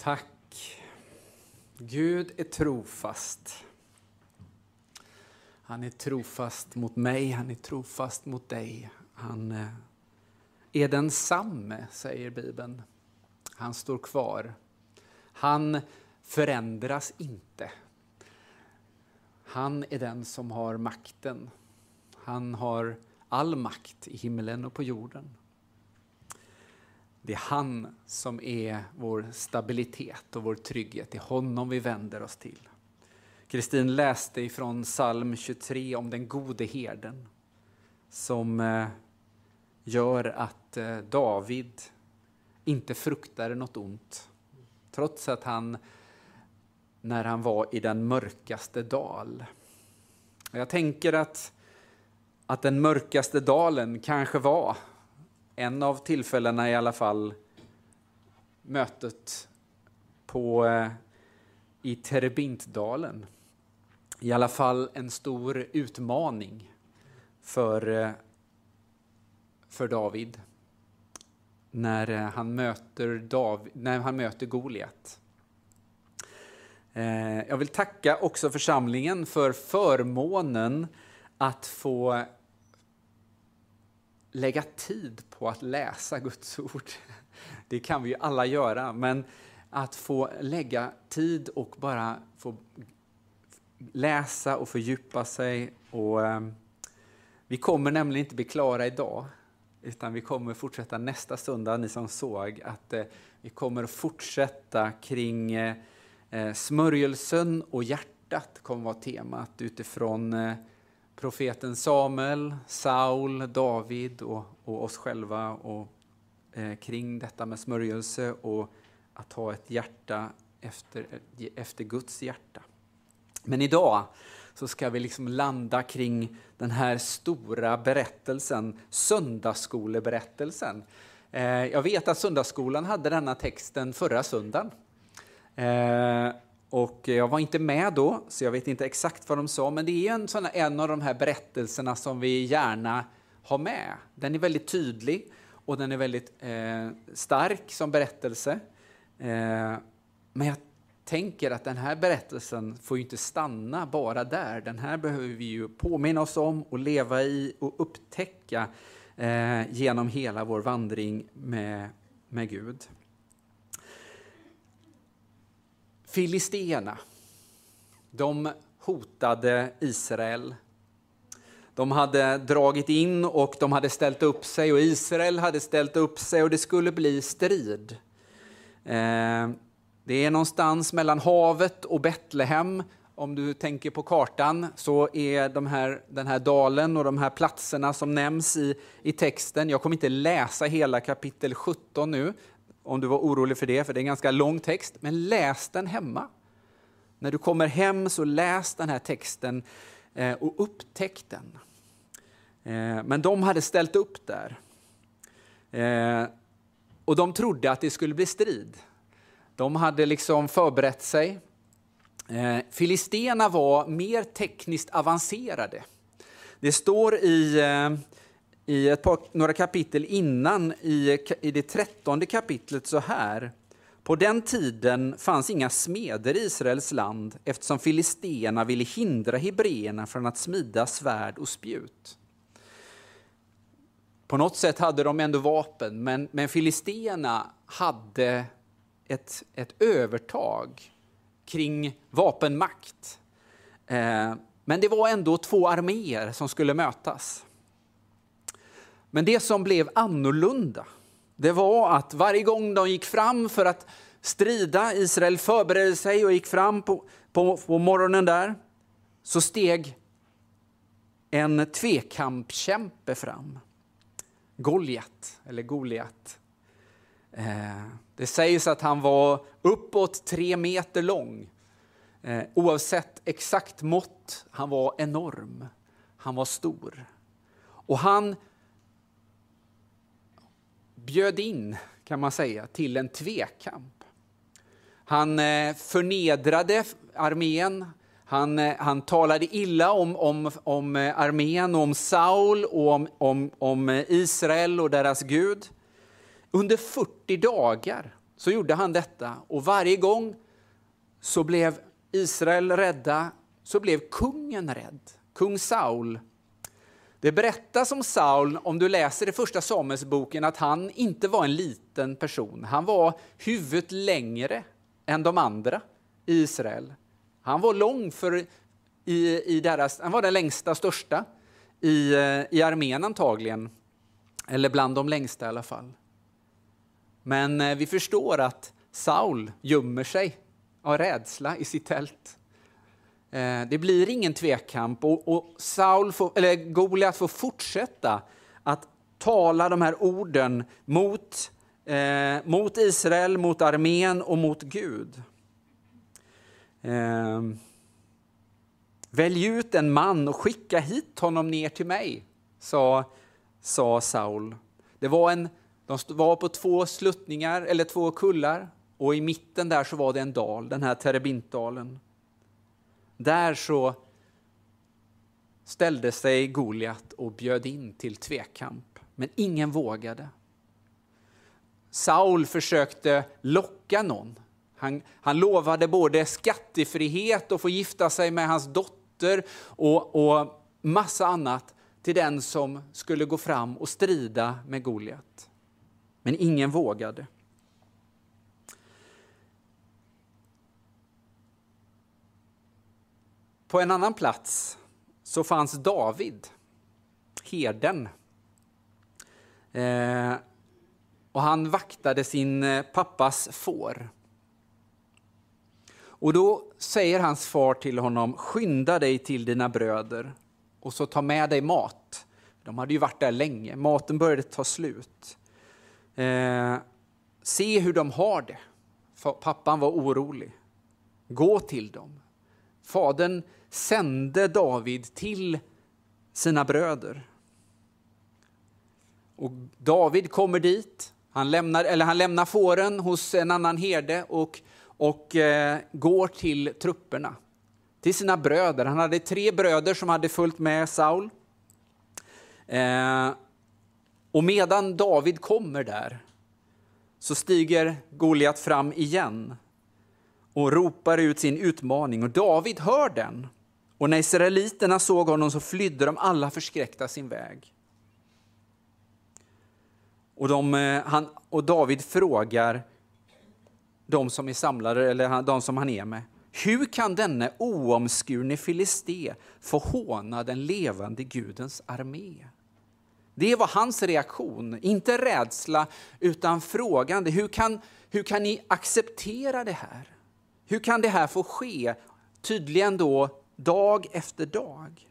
Tack. Gud är trofast. Han är trofast mot mig, han är trofast mot dig. Han är densamme, säger Bibeln. Han står kvar. Han förändras inte. Han är den som har makten. Han har all makt i himlen och på jorden. Det är han som är vår stabilitet och vår trygghet. Det är honom vi vänder oss till. Kristin läste ifrån psalm 23 om den gode herden. Som gör att David inte fruktade något ont. Trots att han, när han var i den mörkaste dal. Jag tänker att den mörkaste dalen kanske var en av tillfällena i alla fall mötet i Terebintdalen. I alla fall en stor utmaning för David när han möter Goliat. Jag vill tacka också församlingen för förmånen att få lägga tid på att läsa Guds ord. Det kan vi ju alla göra, men att få lägga tid och bara få läsa och fördjupa sig. Och vi kommer nämligen inte bli klara idag, utan vi kommer fortsätta nästa söndag. Ni som såg att vi kommer fortsätta kring smörjelsen och hjärtat kommer vara temat utifrån profeten Samuel, Saul, David och oss själva och kring detta med smörjelse och att ha ett hjärta efter Guds hjärta. Men idag så ska vi liksom landa kring den här stora berättelsen, söndagsskoleberättelsen. Jag vet att söndagsskolan hade denna texten förra söndagen. Och jag var inte med då, så jag vet inte exakt vad de sa. Men det är en av de här berättelserna som vi gärna har med. Den är väldigt tydlig och den är väldigt stark som berättelse. Men jag tänker att den här berättelsen får ju inte stanna bara där. Den här behöver vi ju påminna oss om och leva i och upptäcka genom hela vår vandring med Gud. Filisterna, de hotade Israel. De hade dragit in och de hade ställt upp sig och Israel hade ställt upp sig och det skulle bli strid. Det är någonstans mellan havet och Betlehem. Om du tänker på kartan så är den här dalen och de här platserna som nämns i texten. Jag kommer inte läsa hela kapitel 17 nu. Om du var orolig för det är en ganska lång text. Men läs den hemma. När du kommer hem så läs den här texten och upptäck den. Men de hade ställt upp där. Och de trodde att det skulle bli strid. De hade liksom förberett sig. Filisterna var mer tekniskt avancerade. Det står i några kapitel innan, i det 13:e kapitlet så här. På den tiden fanns inga smeder i Israels land eftersom filisterna ville hindra hebreerna från att smida svärd och spjut. På något sätt hade de ändå vapen, men filisterna hade ett övertag kring vapenmakt. Men det var ändå två arméer som skulle mötas. Men det som blev annorlunda, det var att varje gång de gick fram för att strida, Israel förberedde sig och gick fram på morgonen där, så steg en tvekampkämpe fram. Goliat. Det sägs att han var uppåt 3 meter lång. Oavsett exakt mått, han var enorm. Han var stor. Och han bjöd in, kan man säga, till en tvekamp. Han förnedrade armén. Han talade illa om armén och om Saul och om Israel och deras Gud. Under 40 dagar så gjorde han detta. Och varje gång så blev Israel rädda, så blev kungen rädd. Kung Saul. Det berättas om Saul, om du läser i första Samuelsboken, att han inte var en liten person. Han var huvudet längre än de andra i Israel. Han var lång han var den längsta, största i armén antagligen. Eller bland de längsta i alla fall. Men vi förstår att Saul gömmer sig av rädsla i sitt tält. Det blir ingen tvekamp och Goliat får fortsätta att tala de här orden mot Israel, mot armén och mot Gud. Välj ut en man och skicka hit honom ner till mig, sa Saul. De var på 2 sluttningar eller 2 kullar och i mitten där så var det en dal, den här Terebintdalen. Där så ställde sig Goliat och bjöd in till tvekamp, men ingen vågade. Saul försökte locka någon. Han lovade både skattefrihet och få gifta sig med hans dotter och massa annat till den som skulle gå fram och strida med Goliat. Men ingen vågade. På en annan plats så fanns David, herden. Och han vaktade sin pappas får. Och då säger hans far till honom, skynda dig till dina bröder och så ta med dig mat. De hade ju varit där länge, maten började ta slut. Se hur de har det. Pappan var orolig. Gå till dem. Fadern sände David till sina bröder. Och David kommer dit. Han lämnar fåren hos en annan herde och går till trupperna. Till sina bröder. Han hade 3 bröder som hade följt med Saul. Och medan David kommer där så stiger Goliat fram igen och ropar ut sin utmaning. Och David hör den. Och när israeliterna såg honom så flydde de alla förskräckta sin väg. Och David frågar de som är samlade, eller de som han är med. Hur kan denne oomskurne filisté få håna den levande Gudens armé? Det var hans reaktion, inte rädsla utan frågande. Hur kan ni acceptera det här? Hur kan det här få ske? Tydligen då dag efter dag.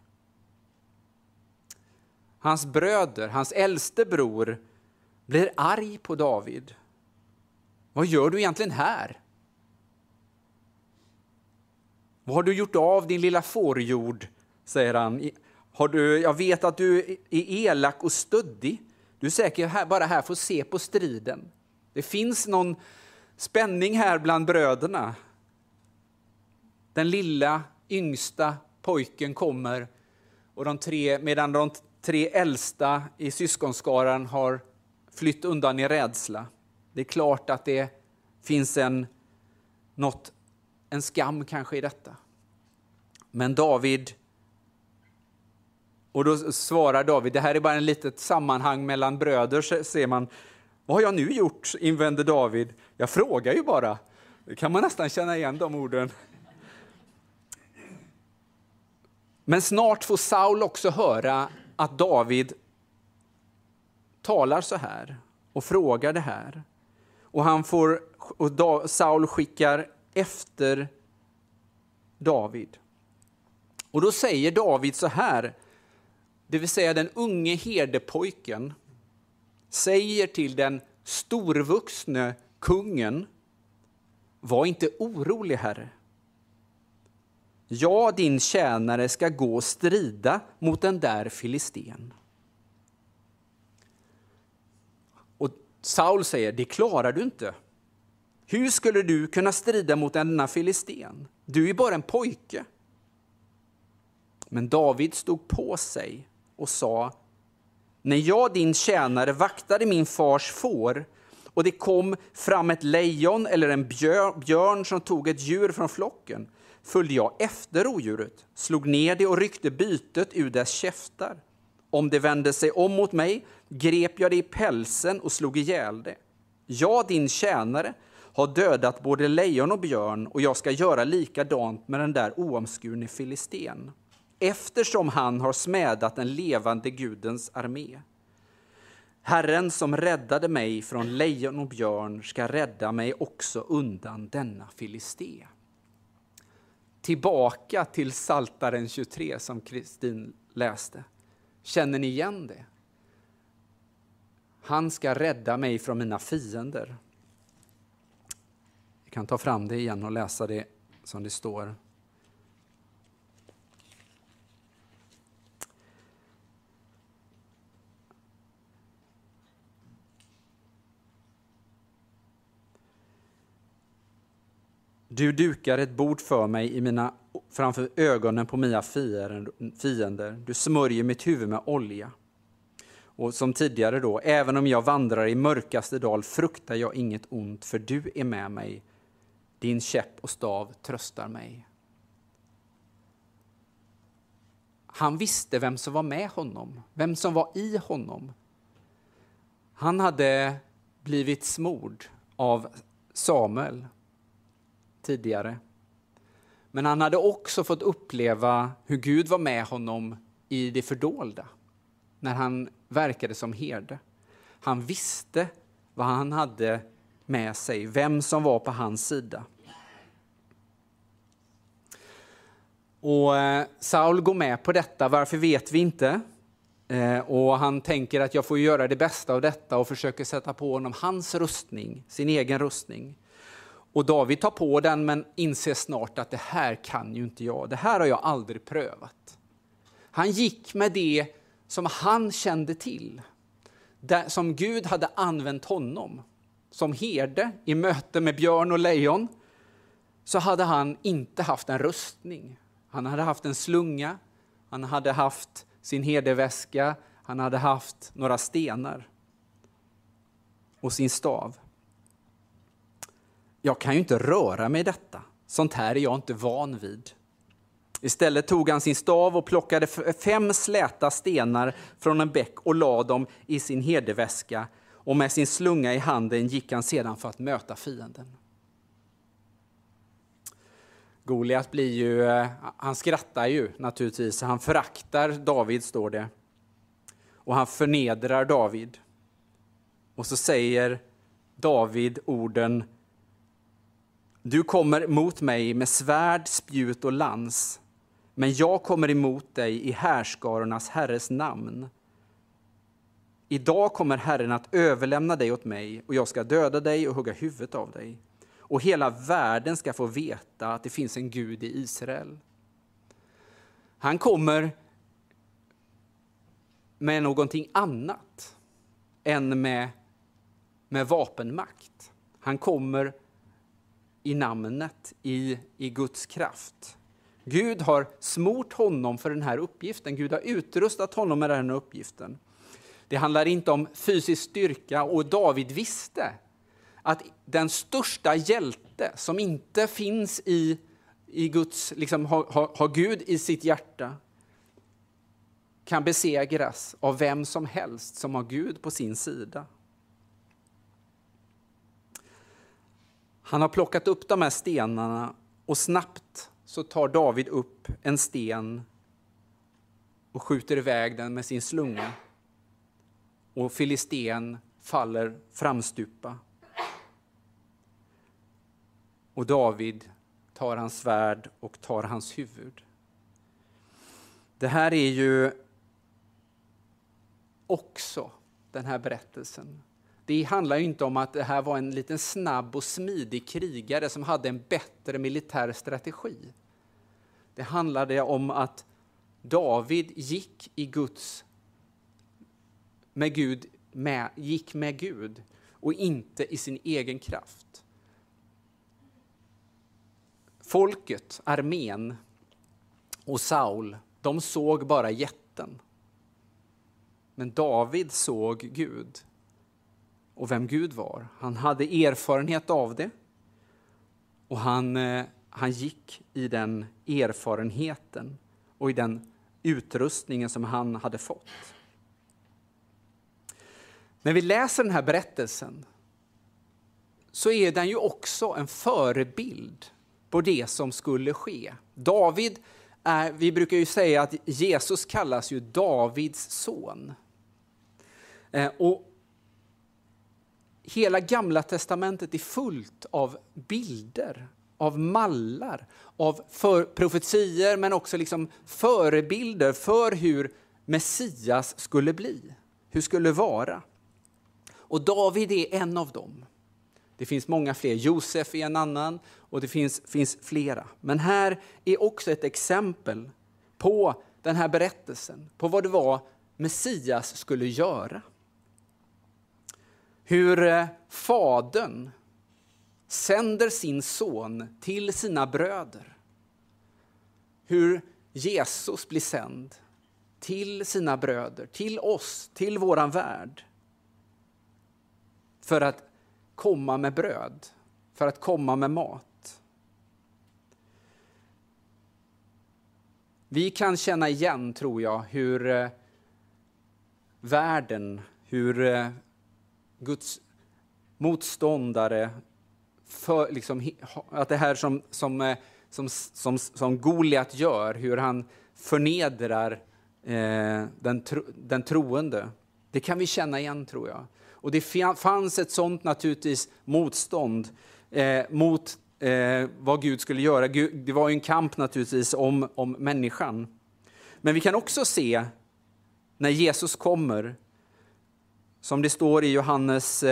Hans bröder, hans äldste bror, blir arg på David. Vad gör du egentligen här? Vad har du gjort av din lilla fårjord, säger han. Jag vet att du är elak och stöddig. Du är säkert bara här för att se på striden. Det finns någon spänning här bland bröderna. Den lilla, yngsta pojken kommer och medan de 3 äldsta i syskonskaran har flytt undan i rädsla. Det är klart att det finns en skam kanske i detta. Men och då svarar David, det här är bara en litet sammanhang mellan bröder, ser man. Vad har jag nu gjort, invänder David. Jag frågar ju bara. Det kan man nästan känna igen de orden. Men snart får Saul också höra att David talar så här och frågar det här. Och Saul skickar efter David. Och då säger David så här, det vill säga den unge herdepojken säger till den storvuxne kungen, var inte orolig, herre. Jag, din tjänare, ska gå och strida mot den där filisten. Och Saul säger, det klarar du inte. Hur skulle du kunna strida mot denna filisten? Du är bara en pojke. Men David stod på sig och sa, när jag, din tjänare, vaktade min fars får och det kom fram ett lejon eller en björn som tog ett djur från flocken, följde jag efter rådjuret, slog ner det och ryckte bytet ur dess käftar. Om det vände sig om mot mig, grep jag det i pälsen och slog ihjäl det. Jag, din tjänare, har dödat både lejon och björn, och jag ska göra likadant med den där oomskurne filisten, eftersom han har smädat den levande Gudens armé. Herren som räddade mig från lejon och björn ska rädda mig också undan denna filisté. Tillbaka till Psaltaren 23 som Kristin läste. Känner ni igen det? Han ska rädda mig från mina fiender. Jag kan ta fram det igen och läsa det som det står. Du dukar ett bord för mig framför ögonen på mina fiender. Du smörjer mitt huvud med olja. Och som tidigare då, även om jag vandrar i mörkaste dal fruktar jag inget ont, för du är med mig. Din käpp och stav tröstar mig. Han visste vem som var med honom, vem som var i honom. Han hade blivit smord av Samuel tidigare. Men han hade också fått uppleva hur Gud var med honom i det fördolda, när han verkade som herde. Han visste vad han hade med sig, vem som var på hans sida. Och Saul går med på detta, varför vet vi inte. Och han tänker att jag får göra det bästa av detta och försöker sätta på honom hans rustning, sin egen rustning. Och David tar på den, men inser snart att det här kan ju inte jag. Det här har jag aldrig prövat. Han gick med det som han kände till. Som Gud hade använt honom. Som herde i möte med björn och lejon. Så hade han inte haft en rustning. Han hade haft en slunga. Han hade haft sin herdeväska. Han hade haft några stenar. Och sin stav. Jag kan ju inte röra mig i detta. Sånt här är jag inte van vid. Istället tog han sin stav och plockade 5 släta stenar från en bäck och la dem i sin herdeväska. Och med sin slunga i handen gick han sedan för att möta fienden. Goliat han skrattar ju naturligtvis. Han föraktar David, står det. Och han förnedrar David. Och så säger David orden: du kommer mot mig med svärd, spjut och lans, men jag kommer emot dig i härskarornas Herres namn. Idag kommer Herren att överlämna dig åt mig, och jag ska döda dig och hugga huvudet av dig. Och hela världen ska få veta att det finns en Gud i Israel. Han kommer med någonting annat än med vapenmakt. Han kommer i namnet, i Guds kraft. Gud har smort honom för den här uppgiften. Gud har utrustat honom med den här uppgiften. Det handlar inte om fysisk styrka, och David visste att den största hjälte som inte finns i Guds, har Gud i sitt hjärta, kan besegras av vem som helst som har Gud på sin sida. Han har plockat upp de här stenarna, och snabbt så tar David upp en sten och skjuter iväg den med sin slunga. Och filisten faller framstupa. Och David tar hans svärd och tar hans huvud. Det här är ju också den här berättelsen. Det handlar ju inte om att det här var en liten snabb och smidig krigare som hade en bättre militär strategi. Det handlade om att David gick med Gud och inte i sin egen kraft. Folket, armén och Saul, de såg bara jätten. Men David såg Gud. och vem Gud var. Han hade erfarenhet av det. Och han gick i den erfarenheten och i den utrustningen som han hade fått. När vi läser den här berättelsen så är den ju också en förebild på det som skulle ske. David vi brukar ju säga att Jesus kallas ju Davids son. Och hela Gamla testamentet är fullt av bilder, av mallar, av profetier, men också liksom förebilder för hur Messias skulle bli, hur skulle vara. Och David är en av dem. Det finns många fler, Josef är en annan och det finns flera. Men här är också ett exempel på den här berättelsen, på vad det var Messias skulle göra. Hur fadern sänder sin son till sina bröder. Hur Jesus blir sänd till sina bröder, till oss, till våran värld. För att komma med bröd, för att komma med mat. Vi kan känna igen, tror jag, hur världen, hur Guds motståndare, att det här som Goliat gör, hur han förnedrar den troende. Det kan vi känna igen, tror jag. Och det fanns ett sånt naturligtvis motstånd mot vad Gud skulle göra. Det var ju en kamp naturligtvis om människan. Men vi kan också se när Jesus kommer, som det står i Johannes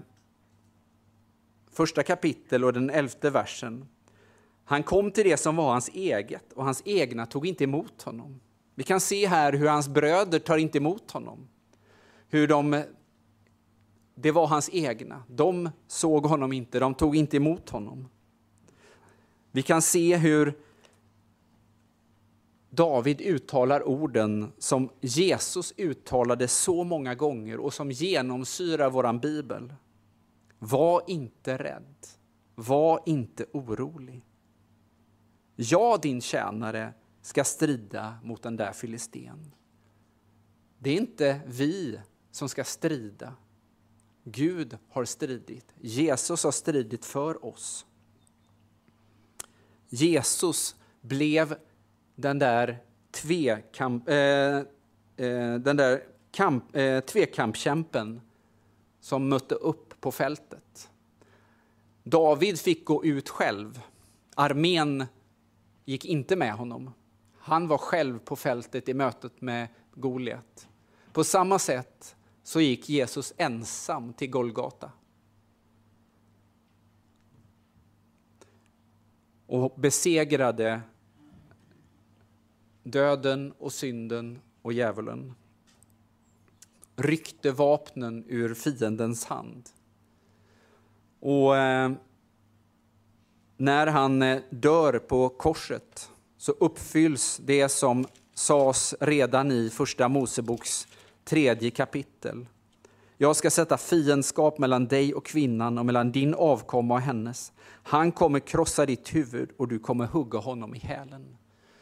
första kapitel och den 11:e versen. Han kom till det som var hans eget och hans egna tog inte emot honom. Vi kan se här hur hans bröder tar inte emot honom. Hur det var hans egna. De såg honom inte, de tog inte emot honom. Vi kan se hur David uttalar orden som Jesus uttalade så många gånger och som genomsyrar våran bibel. Var inte rädd, var inte orolig. Jag, din tjänare, ska strida mot den där filisten. Det är inte vi som ska strida. Gud har stridit. Jesus har stridit för oss. Jesus blev den där tvekampkämpen som mötte upp på fältet. David fick gå ut själv. Armén gick inte med honom. Han var själv på fältet i mötet med Goliat. På samma sätt så gick Jesus ensam till Golgata. Och besegrade döden och synden och djävulen. Ryckte vapnen ur fiendens hand. Och när han dör på korset så uppfylls det som sades redan i första Moseboks 3:e kapitel. Jag ska sätta fiendskap mellan dig och kvinnan och mellan din avkomma och hennes. Han kommer krossa ditt huvud och du kommer hugga honom i hälen.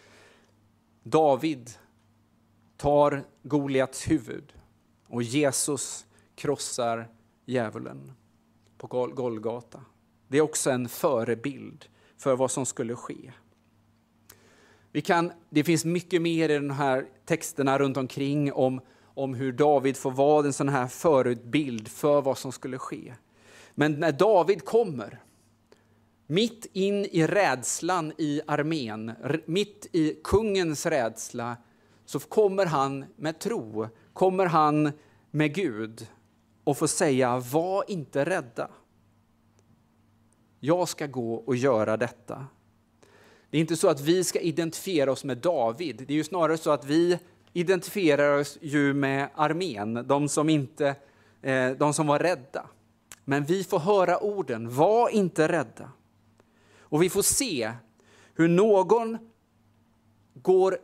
David tar Goliats huvud och Jesus krossar djävulen på Golgata. Det är också en förebild för vad som skulle ske. Det finns mycket mer i de här texterna runt omkring om hur David får vara en sån här förebild för vad som skulle ske. Men när David kommer, mitt in i rädslan i armén, mitt i kungens rädsla, så kommer han med tro, kommer han med Gud och får säga: var inte rädda. Jag ska gå och göra detta. Det är inte så att vi ska identifiera oss med David. Det är ju snarare så att vi identifierar oss ju med armén, de som var rädda. Men vi får höra orden: var inte rädda. Och vi får se hur någon går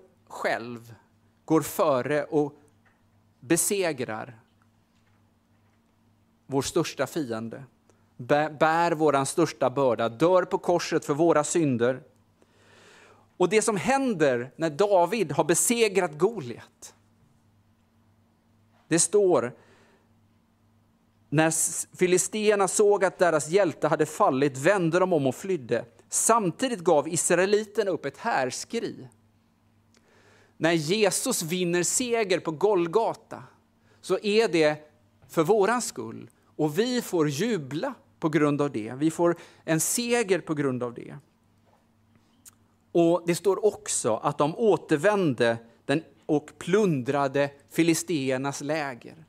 före och besegrar vår största fiende, bär våran största börda, dör på korset för våra synder. Och det som händer när David har besegrat Goliat, det står: när filisterna såg att deras hjälte hade fallit vände de om och flydde. Samtidigt gav israeliterna upp ett härskri. När Jesus vinner seger på Golgata så är det för våran skull. Och vi får jubla på grund av det. Vi får en seger på grund av det. Och det står också att de återvände och plundrade filisternas läger.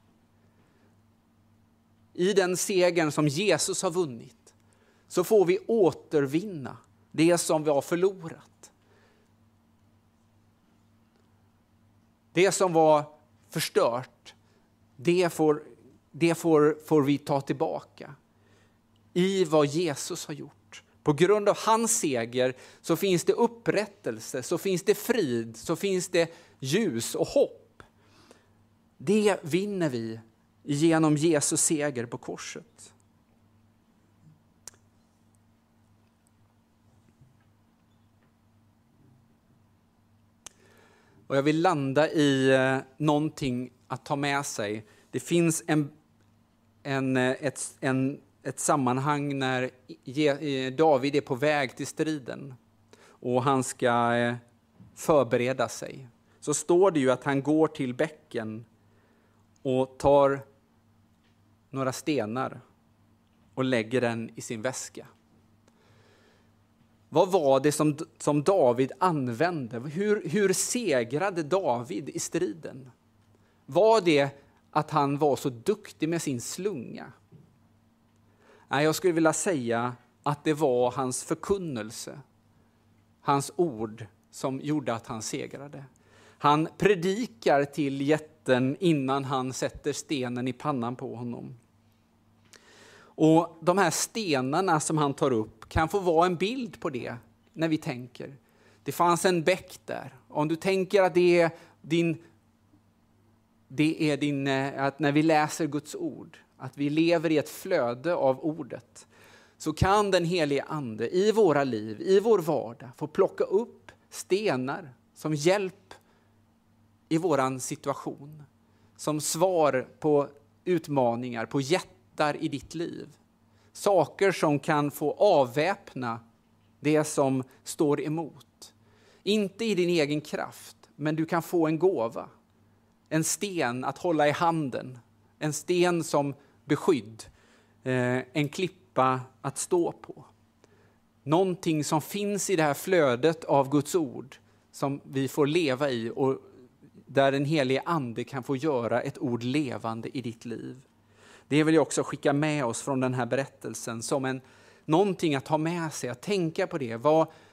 I den segern som Jesus har vunnit så får vi återvinna det som vi har förlorat. Det som var förstört, det får vi ta tillbaka i vad Jesus har gjort. På grund av hans seger så finns det upprättelse, så finns det frid, så finns det ljus och hopp. Det vinner vi genom Jesus seger på korset. Och jag vill landa i någonting att ta med sig. Det finns ett sammanhang när David är på väg till striden och han ska förbereda sig. Så står det ju att han går till bäcken och tar några stenar och lägger den i sin väska. Vad var det som David använde? Hur segrade David i striden? Var det att han var så duktig med sin slunga? Nej, jag skulle vilja säga att det var hans förkunnelse, hans ord som gjorde att han segrade. Han predikar till jätten innan han sätter stenen i pannan på honom. Och de här stenarna som han tar upp kan få vara en bild på det när vi tänker. Det fanns en bäck där. Om du tänker att att när vi läser Guds ord, att vi lever i ett flöde av ordet, så kan den helige ande i våra liv, i vår vardag, få plocka upp stenar som hjälp i våran situation. Som svar på utmaningar, på jättar i ditt liv. Saker som kan få avväpna det som står emot. Inte i din egen kraft, men du kan få en gåva. En sten att hålla i handen. En sten som beskydd. En klippa att stå på. Någonting som finns i det här flödet av Guds ord som vi får leva i och där den helige ande kan få göra ett ord levande i ditt liv. Det vill jag också skicka med oss från den här berättelsen som någonting att ha med sig, att tänka på det.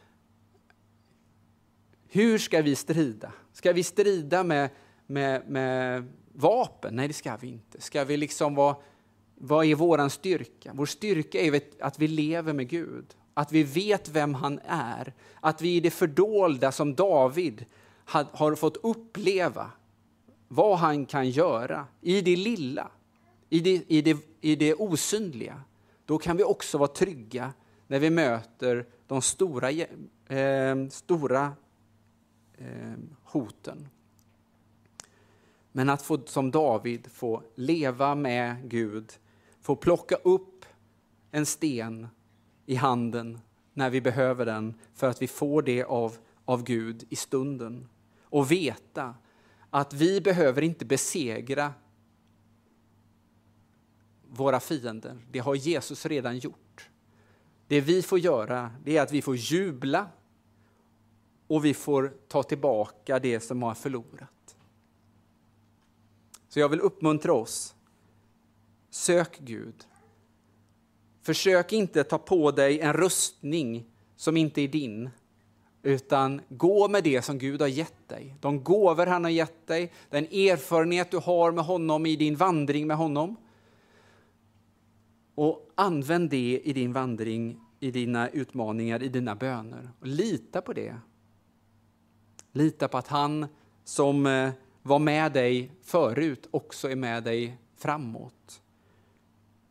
Hur ska vi strida? Ska vi strida med vapen? Nej, det ska vi inte. Ska vi liksom vad är våran styrka? Vår styrka är att vi lever med Gud. Att vi vet vem han är. Att vi i det fördolda som David har fått uppleva vad han kan göra i det lilla, i det osynliga. Då kan vi också vara trygga när vi möter de stora hoten. Men att få, som David, få leva med Gud, få plocka upp en sten i handen när vi behöver den för att vi får det av Gud i stunden. Och veta att vi behöver inte besegra våra fiender. Det har Jesus redan gjort. Det vi får göra, det är att vi får jubla och vi får ta tillbaka det som har förlorat. Så jag vill uppmuntra oss. Sök Gud. Försök inte ta på dig en rustning som inte är din. Utan gå med det som Gud har gett dig. De gåvor han har gett dig. Den erfarenhet du har med honom i din vandring med honom. Och använd det i din vandring, i dina utmaningar, i dina böner. Och lita på det. Lita på att han som var med dig förut också är med dig framåt.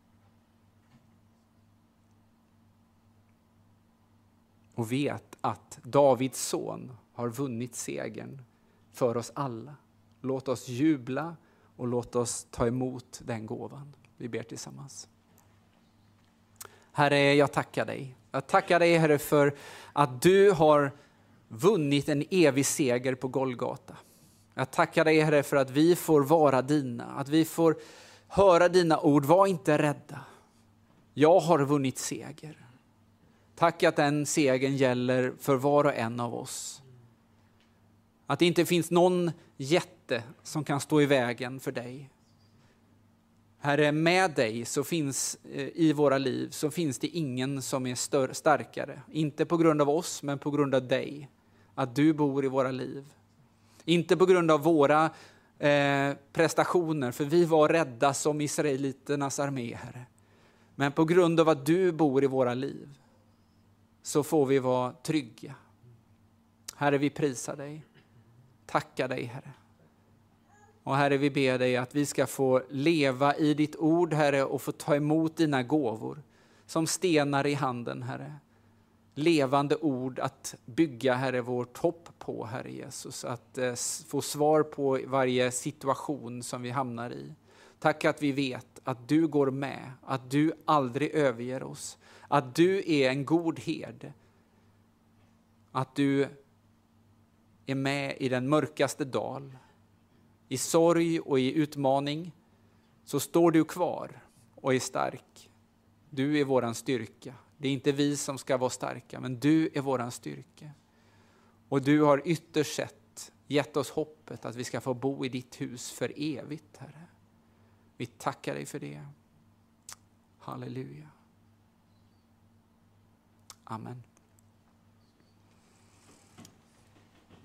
och vet att Davids son har vunnit segern för oss alla. Låt oss jubla och låt oss ta emot den gåvan. Vi ber tillsammans. Herre, jag tackar dig. Jag tackar dig, Herre, för att du har vunnit en evig seger på Golgata. Jag tackar dig, Herre, för att vi får vara dina. Att vi får höra dina ord. Var inte rädda. Jag har vunnit seger. Tack att den segern gäller för var och en av oss. Att det inte finns någon jätte som kan stå i vägen för dig. Herre, med dig så finns i våra liv så finns det ingen som är starkare. Inte på grund av oss, men på grund av dig. Att du bor i våra liv. Inte på grund av våra prestationer, för vi var rädda som israeliternas armé, Herre. Men på grund av att du bor i våra liv så får vi vara trygga. Herre, vi prisar dig. Tackar dig, Herre. Och Herre, vi ber dig att vi ska få leva i ditt ord, Herre, och få ta emot dina gåvor som stenar i handen, Herre. Levande ord att bygga, Herre, vårt hopp på, Herre Jesus. Att få svar på varje situation som vi hamnar i. Tack att vi vet att du går med, att du aldrig överger oss. Att du är en god herde. Att du är med i den mörkaste dal. I sorg och i utmaning så står du kvar och är stark. Du är våran styrka. Det är inte vi som ska vara starka, men du är våran styrka. Och du har ytterst sett gett oss hoppet att vi ska få bo i ditt hus för evigt, Herre. Vi tackar dig för det. Halleluja. Amen.